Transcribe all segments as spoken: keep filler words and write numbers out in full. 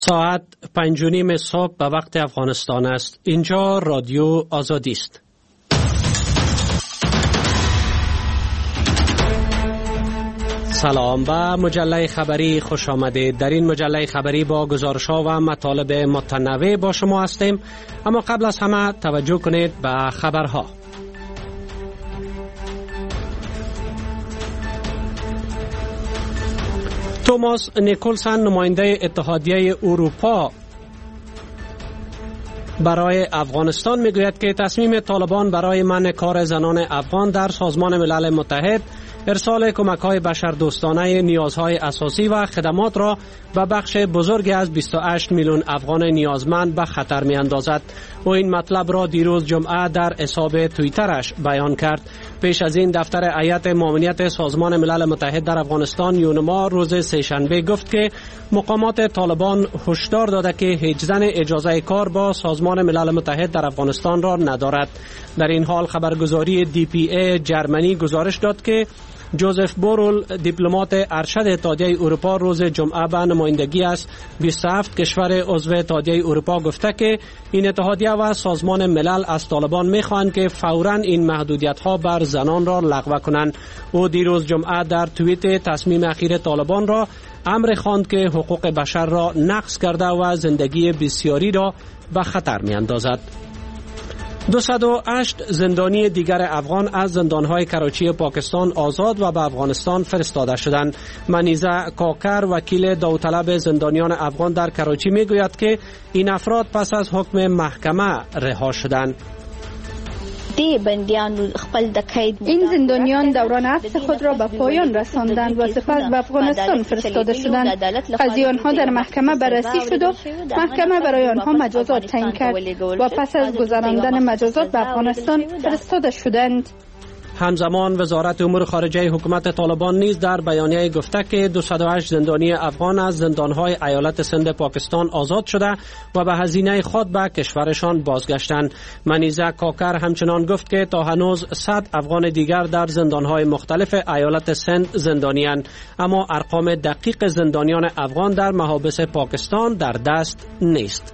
ساعت پنج و نیم صبح به وقت افغانستان است. اینجا رادیو آزادی است. سلام و مجله خبری خوش آمدید. در این مجله خبری با گزارش‌ها و مطالب متنوع با شما هستیم، اما قبل از همه توجه کنید به خبرها. توماس نیکولسن، نماینده اتحادیه اروپا برای افغانستان، میگوید که تصمیم طالبان برای منع کار زنان افغان در سازمان ملل متحد ارسال کمک‌های بشردوستانه نیازهای اساسی و خدمات را به بخش بزرگی از بیست و هشت میلیون افغان نیازمند به خطر می‌اندازد. او این مطلب را دیروز جمعه در حساب توییترش بیان کرد. پیش از این دفتر هیئت ماموریت سازمان ملل متحد در افغانستان یونما روز سه‌شنبه گفت که مقامات طالبان هشدار داده که هیچ زن اجازه کار با سازمان ملل متحد در افغانستان را ندارد. در این حال خبرگزاری دی پی ای جرمنی گزارش داد که جوزف بورول، دیپلمات ارشد اتحادیه اروپا، روز جمعه به نمایندگی از بیست و هفت کشور عضو اتحادیه اروپا گفته که این اتحادیه و سازمان ملل از طالبان می‌خواهند که فوراً این محدودیت‌ها بر زنان را لغو کنند. او دیروز جمعه در توییت تصمیم اخیر طالبان را امر خواند که حقوق بشر را نقض کرده و زندگی بسیاری را به خطر می‌اندازد. دویست و هشت زندانی دیگر افغان از زندانهای کراچی پاکستان آزاد و به افغانستان فرستاده شدند. منیزه کاکر، وکیل داوطلب زندانیان افغان در کراچی، میگوید که این افراد پس از حکم محکمه رها شدند. این زندانیان دوران حبس خود را به پایان رساندند و سپس به افغانستان فرستاده شدند. قضیه آنها در محکمه بررسی شد و محکمه برای آنها مجازات تعیین کرد و پس از گذراندن مجازات به افغانستان فرستاده شدند. همزمان وزارت امور خارجه حکومت طالبان نیز در بیانیه گفته که دویست و هشت زندانی افغان از زندانهای ایالت سند پاکستان آزاد شده و به هزینه خود به کشورشان بازگشتند. منیزه کاکر همچنان گفت که تا هنوز صد افغان دیگر در زندانهای مختلف ایالت سند زندانی‌اند، اما ارقام دقیق زندانیان افغان در محابس پاکستان در دست نیست.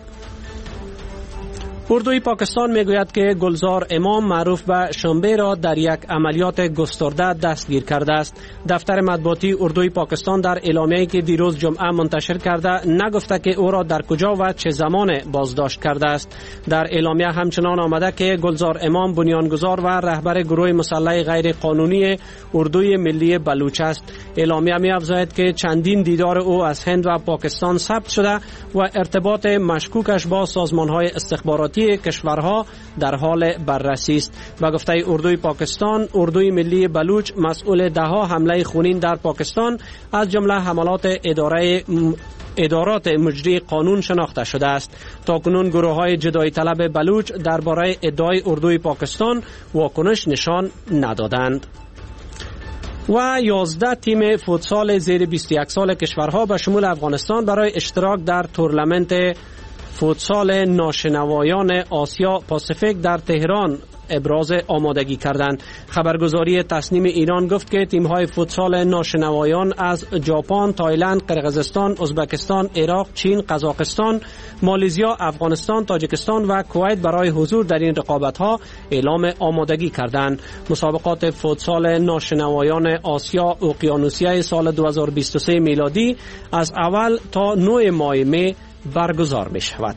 اردوی پاکستان میگوید که گلزار امام، معروف به شنبه، را در یک عملیات گسترده دستگیر کرده است. دفتر مطبوعاتی اردوی پاکستان در اعلامیه‌ای که دیروز جمعه منتشر کرده نگفته که او را در کجا و چه زمان بازداشت کرده است. در اعلامیه همچنان آمده که گلزار امام بنیانگذار و رهبر گروه مسلح غیر قانونی اردوی ملی بلوچ است. اعلامیه می‌افزاید که چندین دیدار او از هند و پاکستان ثبت شده و ارتباط مشکوکش با سازمان‌های استخباراتی کشورها در حال بررسی است. به گفته اردوی پاکستان، اردوی ملی بلوچ مسئول ده‌ها حمله خونین در پاکستان از جمله حملات اداره ادارات مجری قانون شناخته شده است. تاکنون گروه‌های جدایی طلب بلوچ درباره ادعای اردوی پاکستان واکنش نشان ندادند. و یازده تیم فوتسال زیر بیست و یک سال کشورها به شمول افغانستان برای اشتراک در تورنمنت فوتسال ناشنوایان آسیا پاسیفیک در تهران ابراز آمادگی کردند. خبرگزاری تصنیم ایران گفت که تیم‌های فوتسال ناشنوایان از ژاپن، تایلند، قرقیزستان، ازبکستان، عراق، چین، قزاقستان، مالزیا، افغانستان، تاجیکستان و کویت برای حضور در این رقابت‌ها اعلام آمادگی کردند. مسابقات فوتسال ناشنوایان آسیا اقیانوسیه سال دو هزار و بیست و سه میلادی از اول تا نه ماه می برگزار می شود.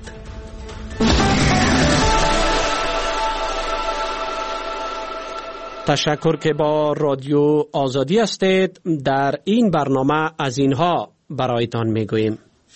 تشکر که با رادیو آزادی هستید. در این برنامه از اینها برایتان می گوییم.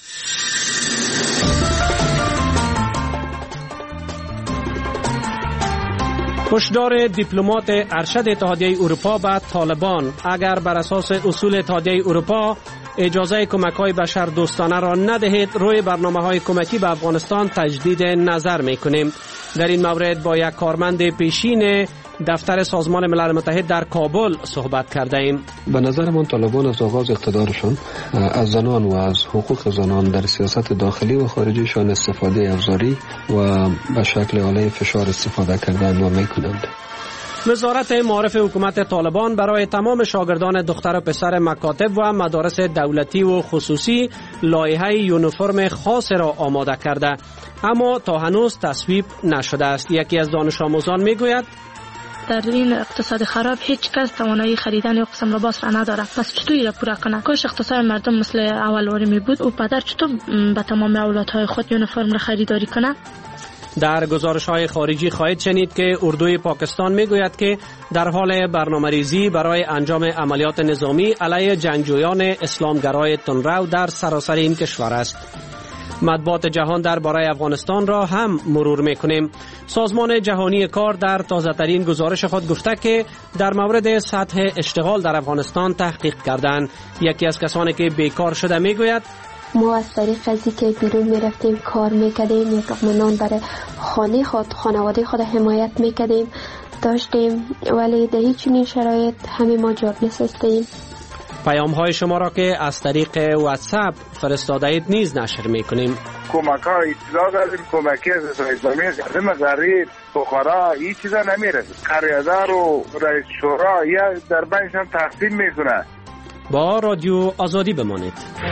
هشدار دیپلمات ارشد اتحادیه اروپا به طالبان: اگر بر اساس اصول اتحادیه اروپا اجازه کمک‌های بشردوستانه را ندهید، روی برنامه‌های کمکی به افغانستان تجدید نظر می‌کنیم. در این مورد با یک کارمند پیشین دفتر سازمان ملل متحد در کابل صحبت کرده ایم. به نظر من طالبان از آغاز اقتدارشان از زنان و از حقوق زنان در سیاست داخلی و خارجیشان استفاده ابزاری و به شکل آله فشار استفاده کردن و میکنند. وزارت معارف حکومت طالبان برای تمام شاگردان دختر و پسر مکاتب و مدارس دولتی و خصوصی لایحه یونیفرم خاص را آماده کرده، اما تا هنوز تصویب نشده است. یکی از دانش آموزان میگوید در این اقتصاد خراب هیچ کس توانایی خریدن یک قسم لباس را نداره، پس چطور را پورا کنه؟ کاش اقتصاد مردم مثل اول می بود، او پدر چطور به تمام اولادهای خود یونیفرم را خریداری کنه؟ در گزارش های خارجی خواهید شنید که اردوی پاکستان میگوید که در حال برنامه‌ریزی برای انجام عملیات نظامی علیه جنگجویان اسلامگرای تندرو در سراسر این کشور است. مطبوعات جهان درباره افغانستان را هم مرور میکنیم. سازمان جهانی کار در تازه‌ترین گزارش خود گفته که در مورد سطح اشتغال در افغانستان تحقیق کردند. یکی از کسانی که بیکار شده میگوید ما از طریق ازی که بیرون میرفتیم کار میکردیم، یک لقمه برای خانه خود خانواده خود حمایت میکردیم داشتیم، ولی در هیچ چنین شرایط همه ما جواب نسستیم. پیام های شما را که از طریق واتساپ فرستاده اید نیز نشر میکنیم. کمک ها اطلاع دادیم، کمکی از اسلامی زمین غریب فقرا هیچ چیزا نمیره. قریادار و رئیس شورا یا در بینش هم تقسیم میکنه. با رادیو آزادی بمانید.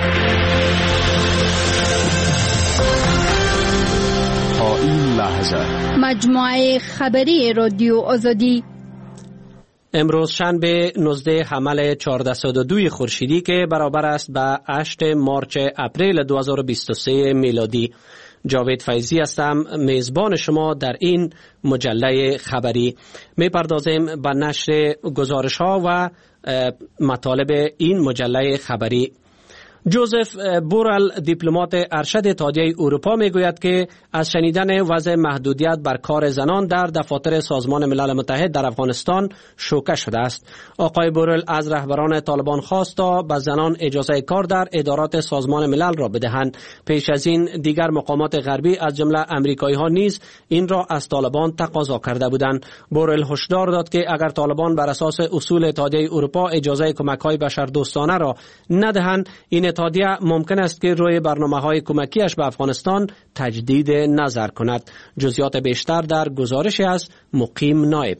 تا این لحظه مجموعه خبری رادیو آزادی امروز شنبه نوزده حمل چهارصد و دو خورشیدی که برابر است به هشتم مارچ اپریل دو هزار و بیست و سه میلادی. جاوید فیضی هستم، میزبان شما در این مجله خبری. می پردازیم به نشر گزارش ها و مطالب این مجله خبری. جوزف بورل دیپلمات ارشد اتحادیه اروپا میگوید که از شنیدن وضع محدودیت بر کار زنان در دفاتر سازمان ملل متحد در افغانستان شوکه شده است. آقای بورل از رهبران طالبان خواست تا به زنان اجازه کار در ادارات سازمان ملل را بدهند. پیش از این دیگر مقامات غربی از جمله امریکایی ها نیز این را از طالبان تقاضا کرده بودند. بورل هشدار داد که اگر طالبان بر اساس اصول اتحادیه اروپا اجازه کمک‌های بشردوستانه را ندهند، این اتحادیه ممکن است که روی برنامه‌های کمکیش به افغانستان تجدید نظر کند. جزئیات بیشتر در گزارشی از مقیم نایب.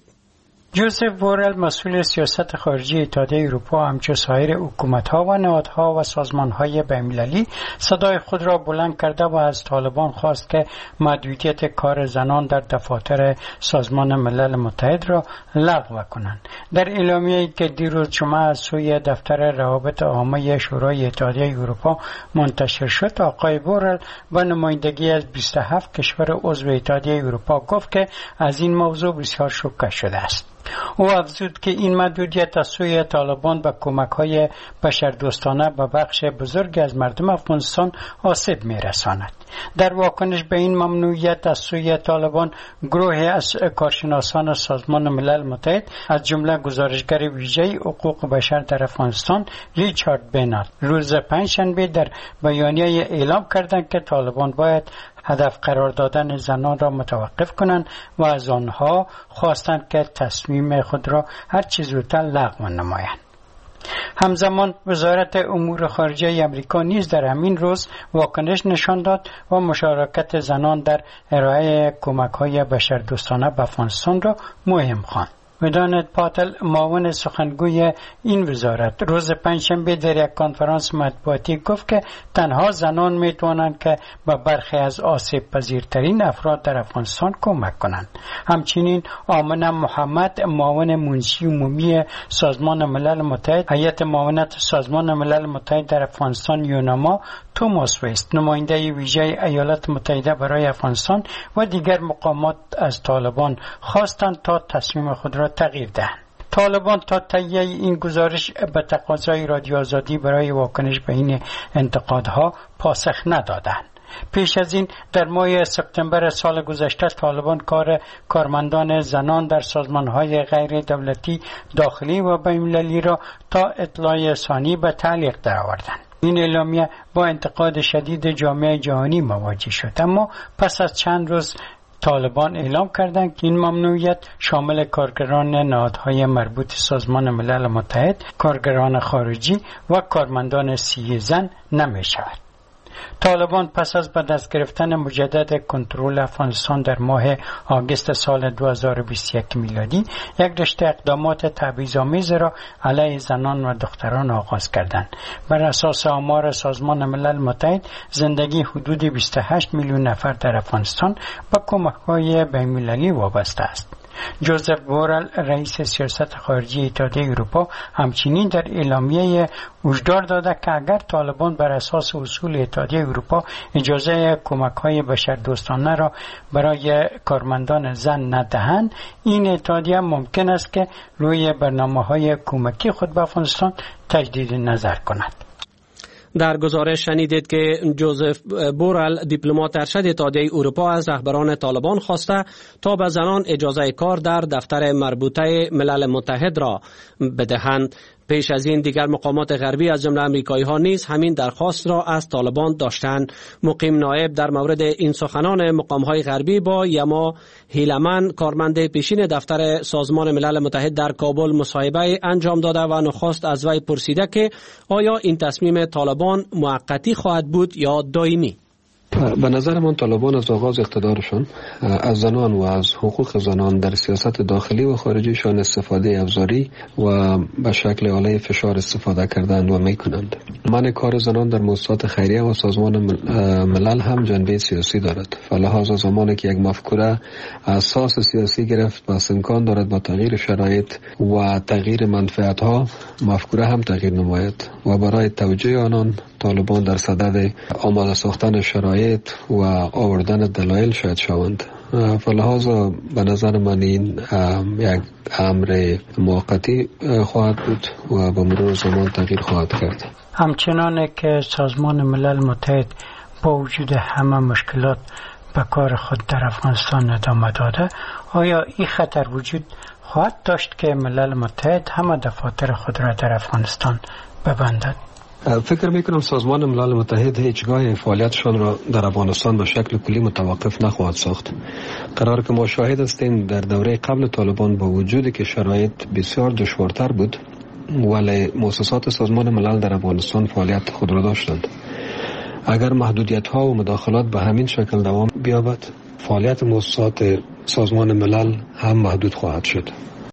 جوزف بورل مسئول سیاست خارجی اتحادیه اروپا همچون سایر حکومت‌ها و نهادها و سازمان‌های بین‌المللی صدای خود را بلند کرده و از طالبان خواست که محدودیت کار زنان در دفاتر سازمان ملل متحد را لغو کنند. در اعلامیه‌ای که دیروز جمعه از سوی دفتر روابط عامه شورای اتحادیه اروپا منتشر شد، آقای بورل و نمایندگی از بیست و هفت کشور عضو اتحادیه اروپا گفت که از این موضوع بسیار شوکه شده است. او افزود که این محدودیت از سوی طالبان به کمک‌های بشردوستانه به بخش بزرگی از مردم افغانستان آسیب می‌رساند. در واکنش به این ممنوعیت از سوی طالبان، گروهی از کارشناسان سازمان ملل متحد از جمله گزارشگر ویژه حقوق بشر در افغانستان ریچارد بینات روز پنجشنبه در بیانیه اعلام کردند که طالبان باید هدف قرار دادن زنان را متوقف کنند و از آنها خواستند که تصمیم خود را هر چه زودتر لغو نمایند. همزمان وزارت امور خارجه امریکا نیز در همین روز واکنش نشان داد و مشارکت زنان در ارائه کمک‌های بشردوستانه به افغانستان را مهم خواند. ودانت پاتل معاون سخنگوی این وزارت روز پنجشنبه در یک کنفرانس مطبوعاتی گفت که تنها زنان میتوانند که به برخی از آسیب پذیرترین افراد در افغانستان کمک کنند. همچنین آمنه محمد معاون منشی عمومی سازمان ملل متحد هیئت معاونت سازمان ملل متحد در افغانستان یوناما، توماس ویست نماینده ویژه ایالات متحده برای افغانستان و دیگر مقامات از طالبان خواستند تا تصمیم خود را تغییر دهند. طالبان تا تهیه این گزارش به تقاضای رادیو آزادی برای واکنش به این انتقادها پاسخ ندادند. پیش از این در ماه سپتامبر سال گذشته طالبان کار کارمندان زنان در سازمان‌های غیر دولتی داخلی و بین‌المللی را تا اطلاع ثانی به تعلیق درآوردند. این اعلامیه با انتقاد شدید جامعه جهانی مواجه شد، اما پس از چند روز طالبان اعلام کردند که این ممنوعیت شامل کارگران نهادهای مربوط سازمان ملل متحد، کارگران خارجی و کارمندان سیاسی زن نمی شود. طالبان پس از به دست گرفتن مجدد کنترل افغانستان در ماه آگوست سال دو هزار و بیست و یک میلادی یک رشته اقدامات تبعیض‌آمیز را علیه زنان و دختران آغاز کردند. بر اساس آمار سازمان ملل متحد زندگی حدود بیست و هشت میلیون نفر در افغانستان به کمک‌های بین‌المللی وابسته است. جوزف بورل رئیس سیاست خارجی اتحادیه اروپا همچنین در اعلامیه هشدار داده که اگر طالبان بر اساس اصول اتحادیه اروپا اجازه کمک‌های بشردوستانه را برای کارمندان زن ندهند، این اتحادیه ممکن است که روی برنامه‌های کمکی خود به افغانستان تجدید نظر کند. در گزارش شنیدید که جوزف بورل دیپلمات ارشد اتحادیه اروپا از رهبران طالبان خواسته تا به زنان اجازه کار در دفتر مربوطه ملل متحد را بدهند. پیش از این دیگر مقامات غربی از جمله امریکایی ها نیز همین درخواست را از طالبان داشتند. مقیم نایب در مورد این سخنان مقام های غربی با یما هیلمن کارمند پیشین دفتر سازمان ملل متحد در کابل مصاحبه انجام داده و نخست از وی پرسیده که آیا این تصمیم طالبان موقتی خواهد بود یا دائمی؟ به نظر من طالبان از آغاز اقتدارشان از زنان و از حقوق زنان در سیاست داخلی و خارجیشان استفاده ابزاری و به شکل آله فشار استفاده کردند و میکنند. منع کار زنان در مؤسسات خیریه و سازمان ملل هم جنبه سیاسی دارد. فلحاظ زمانی که یک مفکوره اساس سیاسی گرفت پس امکان دارد با تغییر شرایط و تغییر منفعت ها مفکوره هم تغییر نماید و برای توجیه آنان طالبان در صدد آماده ساختن شرایط و آوردن دلایل شاید شوند. فلحاظ به نظر من این یک امر موقتی خواهد بود و به مرور زمان تغییر خواهد کرد. همچنان که سازمان ملل متحد با وجود همه مشکلات به کار خود در افغانستان ادامه داده، آیا این خطر وجود خواهد داشت که ملل متحد همه دفاتر خود را در افغانستان ببندد؟ فکر میکنم سازمان ملل متحد هیچگاه فعالیتشان را در افغانستان به شکل کلی متوقف نخواهد ساخت. قرار که ما شاهد هستیم در دوره قبل طالبان با وجودی که شرایط بسیار دشوارتر بود ولی مؤسسات سازمان ملل در افغانستان فعالیت خود را داشتند. اگر محدودیت ها و مداخلات به همین شکل دوام بیابد، فعالیت مؤسسات سازمان ملل هم محدود خواهد شد.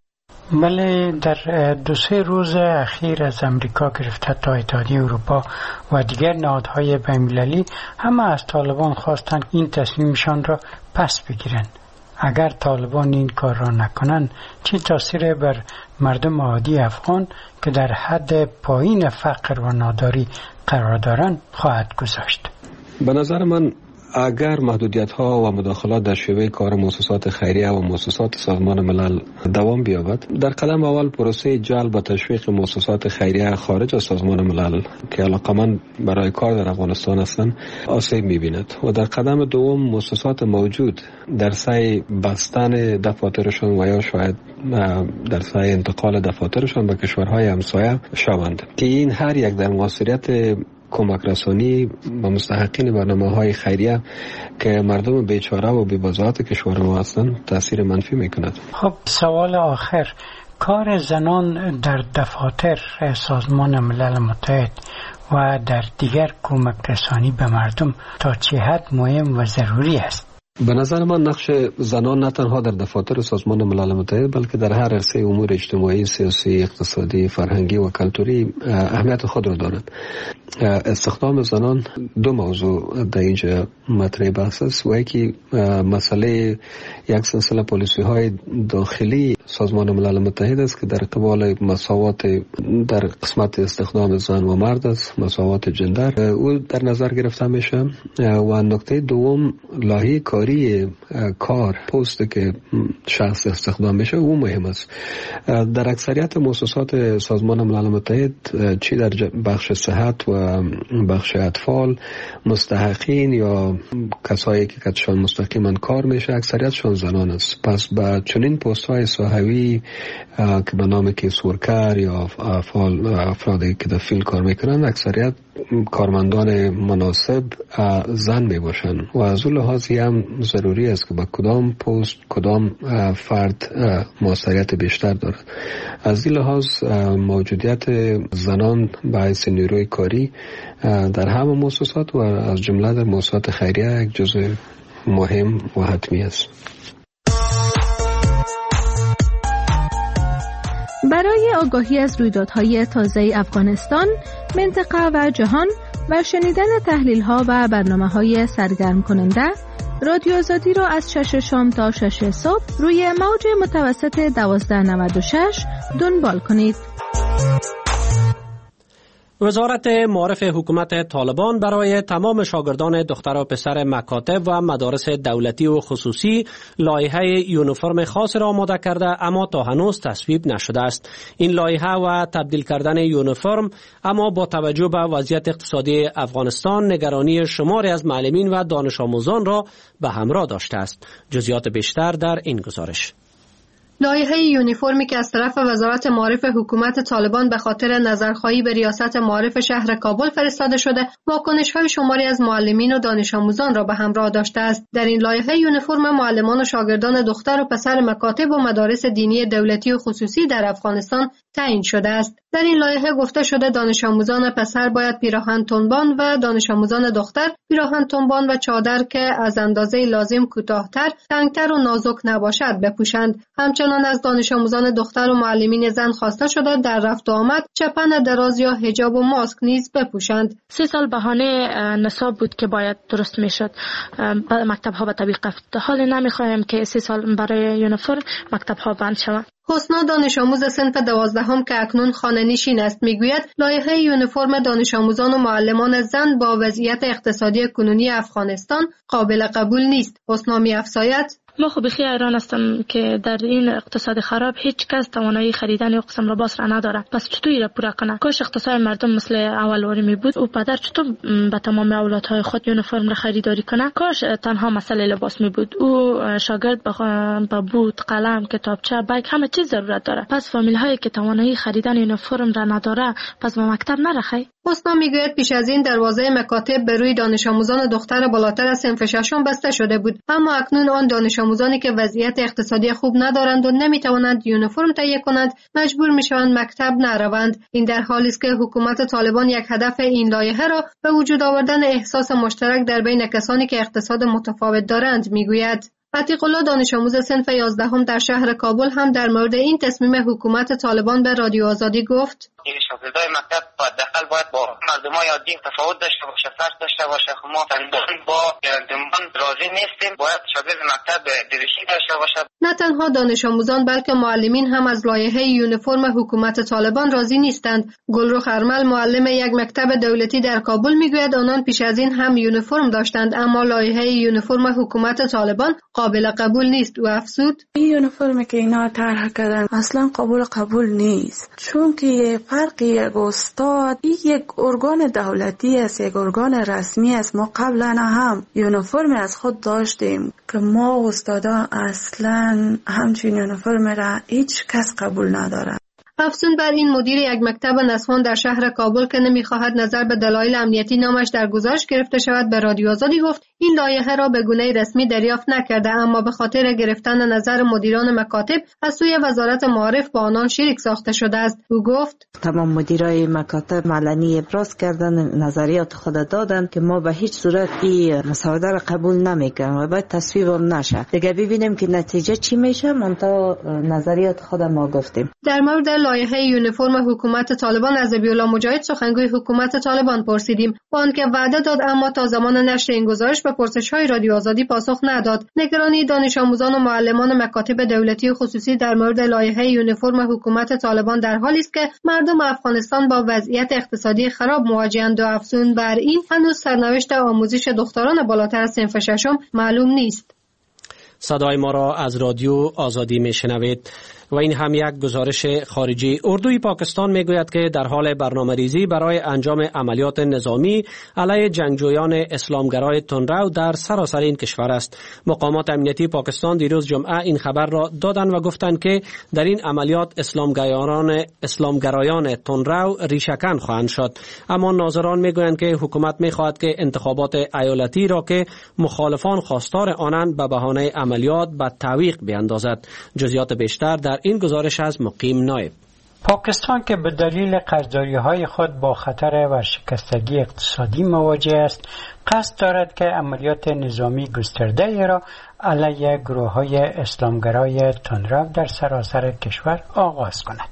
بله، در دو سه روز اخیر از امریکا گرفته تا اتحادیه اروپا و دیگر نهادهای بین‌المللی همه از طالبان خواستند این تصمیمشان را پس بگیرند. اگر طالبان این کار را نکنند چه تاثیر بر مردم عادی افغان که در حد پایین فقر و ناداری قرار دارند خواهد گذاشت؟ به نظر من اگر محدودیت ها و مداخلات در شیوه کار مؤسسات خیریه و مؤسسات سازمان ملل دوام بیابد، در قدم اول پروسه جلب و تشویق مؤسسات خیریه خارج از سازمان ملل که علاقمند برای کار در افغانستان هستند آسیب می‌بیند و در قدم دوم مؤسسات موجود در سعی بستن دفاترشان و یا شاید در سعی انتقال دفاترشان به کشورهای همسایه شوند که این هر یک در موثریت کمک رسانی و مستحقین برنامه‌های خیریه که مردم بیچاره و بی‌بضاعت کشور ما هستند تاثیر منفی می‌کند. خب سوال آخر، کار زنان در دفاتر سازمان ملل متحد و در دیگر کمک رسانی به مردم تا چه حد مهم و ضروری است؟ به نظر من نقش زنان نه تنها در دفاتر سازمان ملل متحد بلکه در هر عرصه امور اجتماعی، سیاسی، اقتصادی، فرهنگی و کلتوری اهمیت خود را دارد. استخدام زنان دو موضوع در اینجا مطرح بحث است و یکی مسئله یک سلسله پالیسی های داخلی سازمان ملل متحد است که در قبال مساوات در قسمت استخدام زن و مرد است، مساوات جندر او در نظر گرفته میشه و نکته دوم لایحه کاری کار پست که شخص استخدام میشه او مهم است. در اکثریت مؤسسات سازمان ملل متحد چی در بخش صحت و بخش اطفال مستحقین یا کسایی که کتشان مستقیما کار میشه اکثریتشان زنان است. پس با چنین پست های ساحه صحوی که به نام کیسورکر یا افرادی که در فیلد کار میکنن اکثریت کارمندان مناسب زن می باشن و از اون لحاظ هم ضروری است که با کدام پست کدام فرد موثریت بیشتر دارد. از این لحاظ موجودیت زنان به حیث نیروی کاری در همه مؤسسات و از جمله در مؤسسات خیریه یک جزء مهم و حتمی است. برای آگاهی از رویدادهای تازه افغانستان، منطقه و جهان و شنیدن تحلیل‌ها و برنامه‌های سرگرم کننده، رادیو آزادی را از شش شام تا شش صبح روی موج متوسط دوازده نود و شش دنبال کنید. وزارت معارف حکومت طالبان برای تمام شاگردان دختر و پسر مکاتب و مدارس دولتی و خصوصی لایحه یونیفرم خاص را آماده کرده، اما تا هنوز تصویب نشده است. این لایحه و تبدیل کردن یونیفرم اما با توجه به وضعیت اقتصادی افغانستان نگرانی شماری از معلمین و دانش آموزان را به همراه داشته است. جزئیات بیشتر در این گزارش. لایحه یونیفرمی که از طرف وزارت معارف حکومت طالبان به خاطر نظرخواهی به ریاست معارف شهر کابل فرستاده شده، واکنش‌های شماری از معلمین و دانش آموزان را به همراه داشته است. در این لایحه یونیفرم معلمان و شاگردان دختر و پسر مکاتب و مدارس دینی دولتی و خصوصی در افغانستان تعیین شده است. در این لایحه گفته شده دانش آموزان پسر باید پیراهن تنبان و دانش آموزان دختر پیراهن تنبان و چادر که از اندازه لازم کوتاه‌تر، تنگتر و نازک نباشد بپوشند. همچنین از دانش آموزان دختر و معلمین زن خواسته شده در رفت و آمد چپن دراز یا حجاب و ماسک نیز بپوشند. سه سال بهانه نصاب بود که باید درست میشد مکتب ها به طبیق رفت. حال نمیخوایم که سه سال برای یونیفرم مکتب ها بند شود. حسنا دانش آموز صنف دوازدهم که اکنون خانه نشین است میگوید لایحه یونیفرم دانش آموزان و معلمان زن با وضعیت اقتصادی کنونی افغانستان قابل قبول نیست. حسنا می‌افزاید ما خب بخی ایران هستم که در این اقتصاد خراب هیچ کس توانایی خریدن یک قسم لباس را نداره. پس چطور را پورا کنه؟ کاش اقتصاد مردم مثل اولواری می بود. او پدر چطور به تمام اولادهای خود یونیفرم را خریداری کنه؟ کاش تنها مسئله لباس می بود. او شاگرد با بود، قلم، کتابچه، بیگ همه چیز ضرورت داره. پس فامیل هایی که توانایی خریدن یونیفرم را نداره پس به مکتب نرخی. حسنا میگوید پیش از این دروازه مکاتب به روی دانش آموزان دختر بالاتر از صنف ششم بسته شده بود، اما اکنون آن دانش آموزانی که وضعیت اقتصادی خوب ندارند و نمیتوانند یونیفرم تهیه کنند مجبور میشوند مکتب نروند. این در حالی است که حکومت طالبان یک هدف این لایحه را به وجود آوردن احساس مشترک در بین کسانی که اقتصاد متفاوت دارند میگوید. عتیق الله دانش آموز صنف یازدهم در شهر کابل هم در مورد این تصمیم حکومت طالبان به رادیو آزادی گفت: این شاگردای مکتب حداقل باید با مردمای عادی تفاوت داشته باشه، فرق داشته باشه. ما تنظیم با گردمان راضی نیستیم، باید شاگرد مکتب دریشی داشته باشه. نه تنها دانش آموزان بلکه معلمین هم از لایحه یونیفرم حکومت طالبان راضی نیستند. گلرخ ارمل معلم یک مکتب دولتی در کابل میگوید آنان پیش از این هم یونیفرم داشتند، اما لایحه یونیفرم حکومت طالبان قابل قبول نیست و افزود: این یونیفرمی که اینا طرح کردن اصلا قابل قبول نیست، چون که فرق یک استاد این یک ارگان دولتی است، یک ارگان رسمی است. ما قبلا هم یونیفرم از خود داشتیم که ما استادا اصلا همچین یونیفرم را هیچ کس قبول نداره. افزون بر این مدیر یک مکتب نسوان در شهر کابل که نمیخواهد نظر به دلایل امنیتی نامش در گزارش گرفته شود به رادیو آزادی گفت این لایحه را به گونه رسمی دریافت نکرده، اما به خاطر گرفتن نظر مدیران مکاتب از سوی وزارت معارف با آنان شریک ساخته شده است. او گفت تمام مدیرای مکاتب علنی ابراز کردن، نظریات خود دادن که ما به هیچ صورت این مساعده را قبول نمیکنیم و باید تصویب هم نشه. دیگه ببینیم که نتیجه چی میشه. من تا نظریات خود ما گفتیم. در مورد لایحه یونیفرم حکومت طالبان از ابی‌الله مجاهد سخنگوی حکومت طالبان پرسیدیم، با آنکه وعده داد اما تا زمان نشر این گزارش به پرسش‌های رادیو آزادی پاسخ نداد. نگرانی دانش آموزان و معلمان مکاتب دولتی و خصوصی در مورد لایحه یونیفرم حکومت طالبان در حالی است که مردم افغانستان با وضعیت اقتصادی خراب مواجه‌اند و افزون بر این هنوز سرنوشت آموزش دختران بالاتر از صنف ششم معلوم نیست. صدای ما را از رادیو آزادی میشنوید. و این هم یک گزارش خارجی. اردوی پاکستان میگوید که در حال برنامه‌ریزی برای انجام عملیات نظامی علیه جنگجویان اسلامگرای تندرو در سراسر این کشور است. مقامات امنیتی پاکستان دیروز جمعه این خبر را دادند و گفتند که در این عملیات اسلامگرایان اسلامگرایان تندرو ریشه‌کن خواهند شد. اما ناظران میگویند که حکومت میخواهد که انتخابات ایالتی را که مخالفان خواستار آنند به بهانه عملیات به تعویق بیاندازد. جزئیات بیشتر در این گزارش از مقیم نایب. پاکستان که به دلیل قرضداری‌های خود با خطر ورشکستگی اقتصادی مواجه است، قصد دارد که عملیات نظامی گسترده‌ای را علیه گروه‌های اسلامگرای تندرو در سراسر کشور آغاز کند.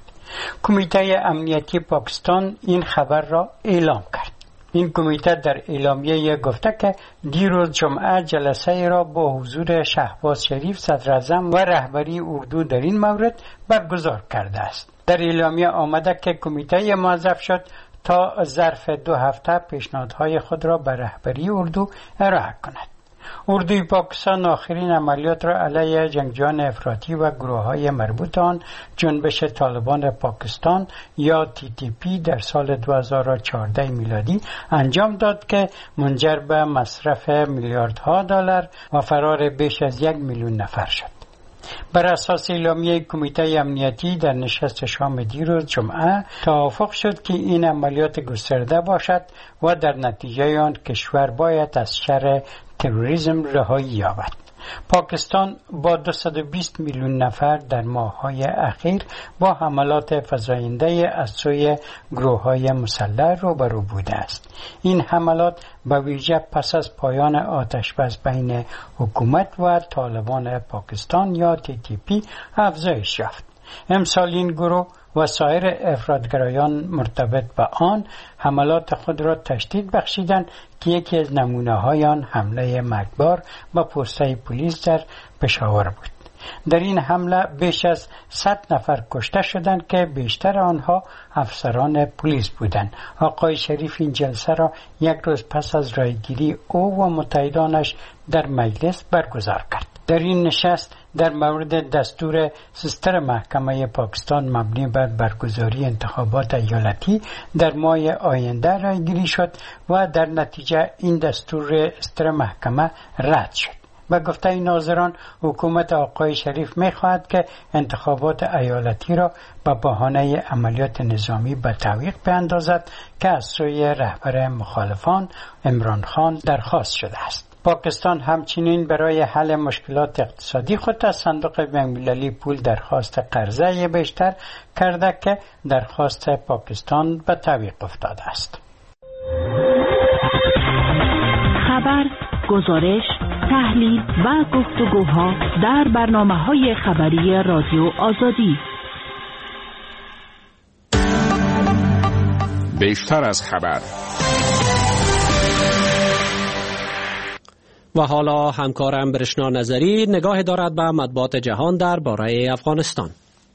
کمیته امنیتی پاکستان این خبر را اعلام کرد. این کمیته در اعلامیه گفته که دیروز جمعه جلسه ای را با حضور شهباز شریف صدراعظم و رهبری اردو در این مورد برگزار کرده است. در اعلامیه آمده که کمیته موظف شد تا ظرف دو هفته پیشنهادهای خود را به رهبری اردو ارائه کند. اردوی پاکستان آخرین عملیات را علیه جنگجویان افراطی و گروه‌های مربوط آن جنبش طالبان پاکستان یا تی تی پی در سال دو هزار و چهارده میلادی انجام داد که منجر به مصرف میلیاردها دلار و فرار بیش از یک میلیون نفر شد. بر اساس اعلامیه کمیته امنیتی در نشست شام دیروز جمعه توافق شد که این عملیات گسترده باشد و در نتیجه آن کشور باید از شر تروریسم رهایی یابد. پاکستان با دویست و بیست میلیون نفر در ماه‌های اخیر با حملات فزاینده از سوی گروه‌های مسلح روبرو بوده است. این حملات به ویژه پس از پایان آتش‌بس بین حکومت و طالبان پاکستان یا تی تی پی افزایش یافت. امسال این گروه و سایر افراطگرایان مرتبط به آن حملات خود را تشدید بخشیدند که یکی از نمونه‌های آن حمله مرگبار به پوسته پلیس در پشاور بود. در این حمله بیش از صد نفر کشته شدند که بیشتر آنها افسران پلیس بودند. آقای شریف این جلسه را یک روز پس از رایگیری او و متحدانش در مجلس برگزار کرد. در این نشست در مورد دستور سستر محکمه پاکستان مبنی بر برگزاری انتخابات ایالتی در ماه آینده رایگیری شد و در نتیجه این دستور سستر محکمه رد شد. به گفته ناظران حکومت آقای شریف می‌خواهد که انتخابات ایالتی را به بهانه عملیات نظامی به تعویق بیاندازد که از سوی رهبر مخالفان عمران خان درخواست شده است. پاکستان همچنین برای حل مشکلات اقتصادی خود از صندوق بین‌المللی پول درخواست قرضه بیشتر کرده که درخواست پاکستان به تعویق افتاده است. خبر، گزارش، تحلیل و گفتگوها در برنامه‌های خبری رادیو آزادی. بیشتر از خبر. و حالا همکارم برشنا نظری نگاه دارد به مطبوعات جهان درباره افغانستان.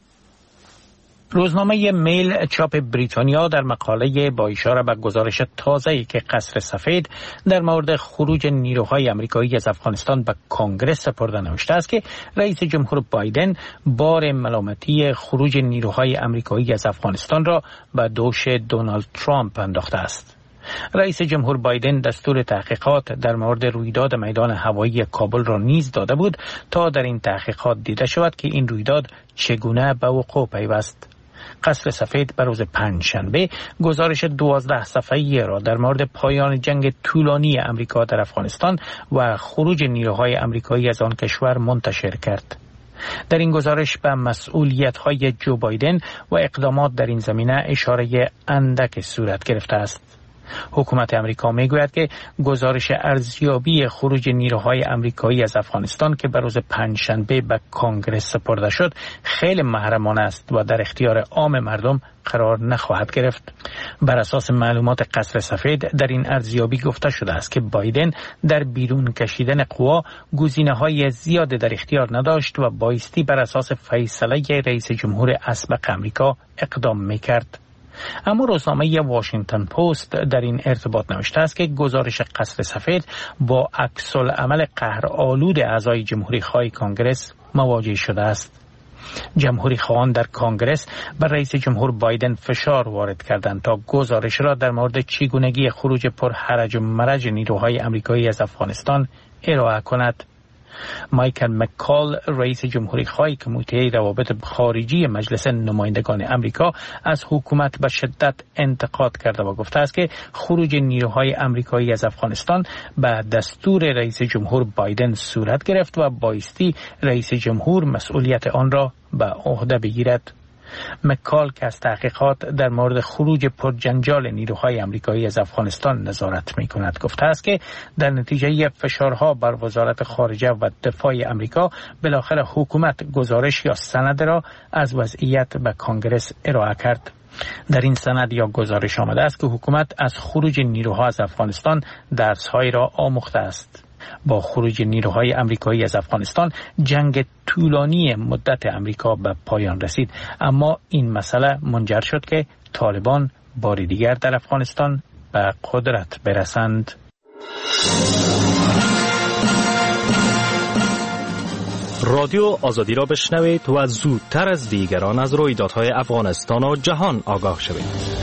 روزنامه میل چاپ بریتانیا در مقاله با اشاره به گزارش تازه‌ای که قصر سفید در مورد خروج نیروهای آمریکایی از افغانستان به کنگره سپرده نوشته است که رئیس جمهور بایدن بار ملامتی خروج نیروهای آمریکایی از افغانستان را به دوش دونالد ترامپ انداخته است. رئیس جمهور بایدن دستور تحقیقات در مورد رویداد میدان هوایی کابل را نیز داده بود تا در این تحقیقات دیده شود که این رویداد چگونه به وقوع پیوست. قصر سفید به روز پنجشنبه گزارش دوازده صفحه‌ای را در مورد پایان جنگ طولانی امریکا در افغانستان و خروج نیروهای آمریکایی از آن کشور منتشر کرد. در این گزارش به مسئولیت‌های جو بایدن و اقدامات در این زمینه اشاره اندک صورت گرفته است. حکومت امریکا میگوید که گزارش ارزیابی خروج نیروهای آمریکایی از افغانستان که به روز پنجشنبه به کنگره سپرده شد خیلی محرمانه است و در اختیار عام مردم قرار نخواهد گرفت. بر اساس معلومات قصر سفید در این ارزیابی گفته شده است که بایدن در بیرون کشیدن قوا گزینه‌های زیاد در اختیار نداشت و بایستی بر اساس فیصله رئیس جمهور اسبق آمریکا اقدام میکرد. اما روزنامه واشنگتن پست در این ارتباط نوشته است که گزارش قصر سفید با عکس‌العمل قهرآلود اعضای جمهوری خواه کانگرس مواجه شده است. جمهوری خواهان در کانگرس بر رئیس جمهور بایدن فشار وارد کردند تا گزارش را در مورد چگونگی خروج پرحرج و مرج نیروهای آمریکایی از افغانستان ارائه کند. مایکل مکال، رئیس جمهوری خواهی کمیته روابط خارجی مجلس نمایندگان آمریکا، از حکومت به شدت انتقاد کرده و گفته است که خروج نیروهای آمریکایی از افغانستان به دستور رئیس جمهور بایدن صورت گرفت و بایستی رئیس جمهور مسئولیت آن را به عهده بگیرد. مکال که از تحقیقات در مورد خروج پرجنجال نیروهای آمریکایی از افغانستان نظارت می کند گفته است که در نتیجه فشارها بر وزارت خارجه و دفاع آمریکا بالاخره حکومت گزارش یا سند را از وضعیت به کانگرس ارائه کرد. در این سند یا گزارش آمده است که حکومت از خروج نیروها از افغانستان درس‌هایی را آموخته است. با خروج نیروهای آمریکایی از افغانستان جنگ طولانی مدت آمریکا به پایان رسید، اما این مسئله منجر شد که طالبان بار دیگر در افغانستان به قدرت برسند. رادیو آزادی را بشنوید و زودتر از دیگران از رویدادهای افغانستان و جهان آگاه شوید.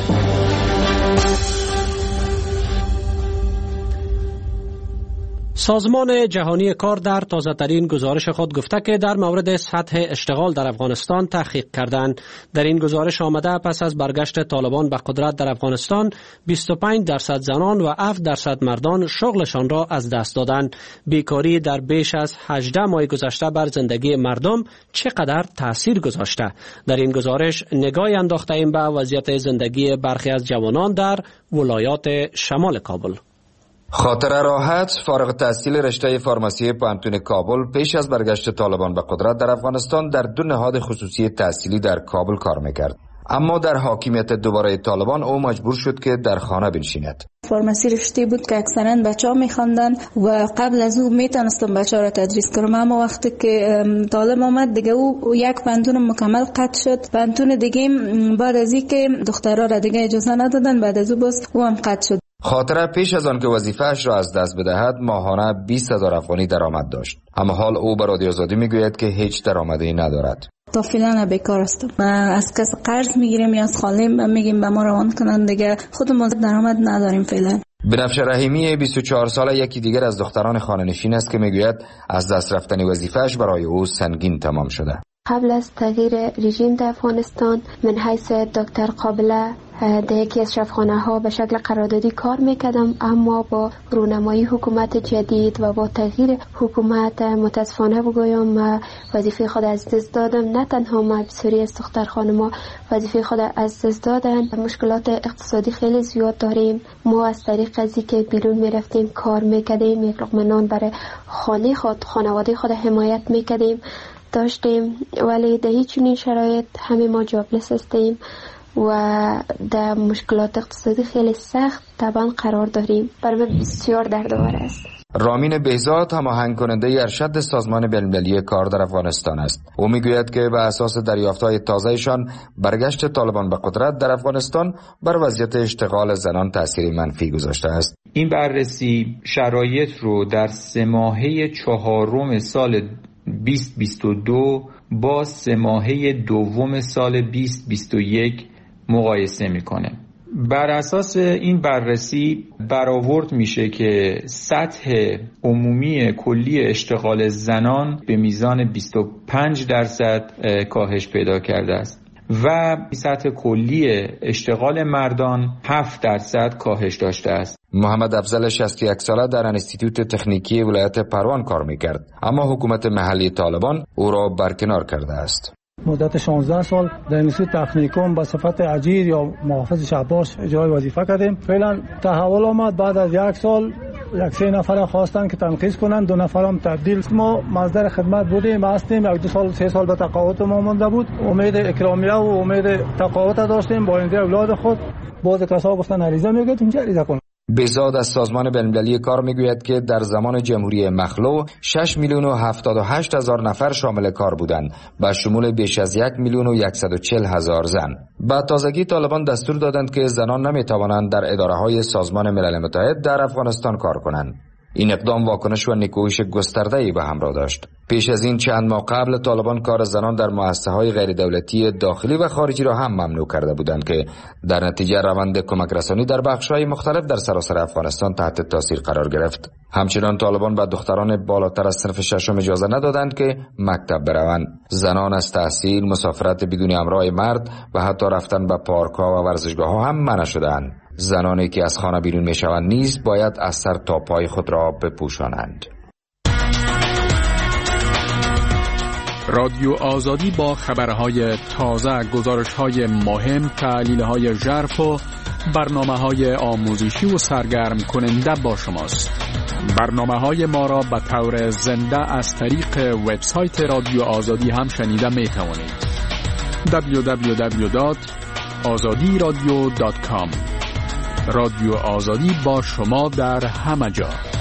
سازمان جهانی کار در تازه‌ترین گزارش خود گفته که در مورد سطح اشتغال در افغانستان تحقیق کردند. در این گزارش آمده پس از برگشت طالبان به قدرت در افغانستان بیست و پنج درصد زنان و هفت درصد مردان شغلشان را از دست دادند. بیکاری در بیش از هجده ماه گذشته بر زندگی مردم چقدر تأثیر گذاشته؟ در این گزارش نگاهی انداخته ایم به وضعیت زندگی برخی از جوانان در ولایات شمال کابل. خاطر راحت فارغ التحصیل رشته فارماسی پوهنتون کابل پیش از برگشت طالبان به قدرت در افغانستان در دو نهاد خصوصی تحصیلی در کابل کار میکرد، اما در حاکمیت دوباره طالبان او مجبور شد که در خانه بنشیند. فارماسی رشته بود که اکثرا بچه‌ها می‌خواندن و قبل از او میتونستم بچه‌ها را تدریس کنم، اما وقتی که طالب آمد دیگه او یک پنتون مکمل قطع شد. پنتون دیگه بعد از اینکه دخترها را دیگه اجازه ندادن، بعد از او باز او هم قطع شد. خاطره پیش از آن که وظیفه‌اش را از دست بدهد ماهانه بیست هزار افغانی درآمد داشت، اما حال او به رادیو آزادی میگوید که هیچ درآمدی ندارد. تا فعلا بیکار هستم. از کس قرض میگیریم یا از خالیم میگیم به ما روان کنن، دیگه خودمون درآمد نداریم فعلا. بنفشه رحیمی بیست و چهار ساله یکی دیگر از دختران خانه نشین است که میگوید از دست رفتن وظیفه‌اش برای او سنگین تمام شده. قبل از تغییر رژیم در افغانستان من حیث دکتر قابله در یکی از شفاخانه ها به شکل قراردادی کار میکردم، اما با رونمایی حکومت جدید و با تغییر حکومت متاسفانه بگویم وظیفه خود از دست دادم. نه تنها ما، بسیاری از دختر خانم‌ها وظیفه خود از دست دادن. مشکلات اقتصادی خیلی زیاد داریم. ما از طریق ازی که بیرون میرفتیم کار میکردیم، یک لقمه نان برای خانه خود، خانواده خود حمایت میکردیم داشتیم، ولی در هیچ چنین شرایط همه ما جابلس هستیم و در مشکلات اقتصادی خیلی سخت طبعا قرار داریم. برای من بسیار دردآور است. رامین بهزاد هماهنگ کننده ارشد سازمان بین‌المللی کار در افغانستان است. او میگوید که به اساس دریافت‌های تازه‌شان برگشت طالبان به قدرت در افغانستان بر وضعیت اشتغال زنان تأثیر منفی گذاشته است. این بررسی شرایط رو در سه ماهه چهارم سال بیست بیست و دو با سه ماهه دوم سال بیست بیست و یک مقایسه میکنه. بر اساس این بررسی برآورد میشه که سطح عمومی کلی اشتغال زنان به میزان بیست و پنج درصد کاهش پیدا کرده است و سطح کلی اشتغال مردان هفت درصد کاهش داشته است. محمد افضل شصت و یک ساله در انستیتوت تکنیکی ولایت پروان کار میکرد، اما حکومت محلی طالبان او را برکنار کرده است. مدت شانزده سال در انستیتوت تکنیکوم به صفت اجیر یا محافظ شهرداشت اجرای وظیفه کردیم. فعلا تحول آمد، بعد از یک سال یک سه نفر خواستن که تنقیض کنن، دو نفرم تبدیل. ما مصدر خدمت بودیم، هستیم، یک دو سال سه سال به تقاعد ما مونده بود. امید اکرامیه و امید تقاعد داشتیم با آینده اولاد خود. بعضی کسا گفتن عریضه میگید اینجا عریضه کن. بهزاد از سازمان بین‌المللی کار میگوید که در زمان جمهوری مخلوع شش میلیون و هفتاد و هشت هزار نفر شامل کار بودند، به شمول بیش از یک میلیون و صد و چهل هزار زن. با تازگی طالبان دستور دادند که زنان نمیتوانند در اداره‌های سازمان ملل متحد در افغانستان کار کنند. این اقدام واکنش و نکوهش گسترده‌ای به همراه داشت. پیش از این چند ماه قبل طالبان کار زنان در مؤسسه‌های غیر دولتی داخلی و خارجی را هم ممنوع کرده بودند که در نتیجه روند کمک رسانی در بخش‌های مختلف در سراسر افغانستان تحت تاثیر قرار گرفت. همچنین طالبان به دختران بالاتر از صنف ششم اجازه ندادند که مکتب بروند. زنان از تحصیل، مسافرت بدون همراه مرد و حتی رفتن به پارک‌ها و ورزشگاه‌ها هم منع شدند. زنانی که از خانه بیرون میشوند نیز باید از سر تا پای خود را بپوشانند. رادیو آزادی با خبرهای تازه، گزارش‌های مهم، تحلیل‌های ژرف و برنامه‌های آموزشی و سرگرم کننده با شماست. برنامه‌های ما را به طور زنده از طریق وبسایت رادیو آزادی هم شنیده می‌توانید. دبلیو دبلیو دبلیو دات آزادی رادیو دات کام. رادیو آزادی با شما در همه جا.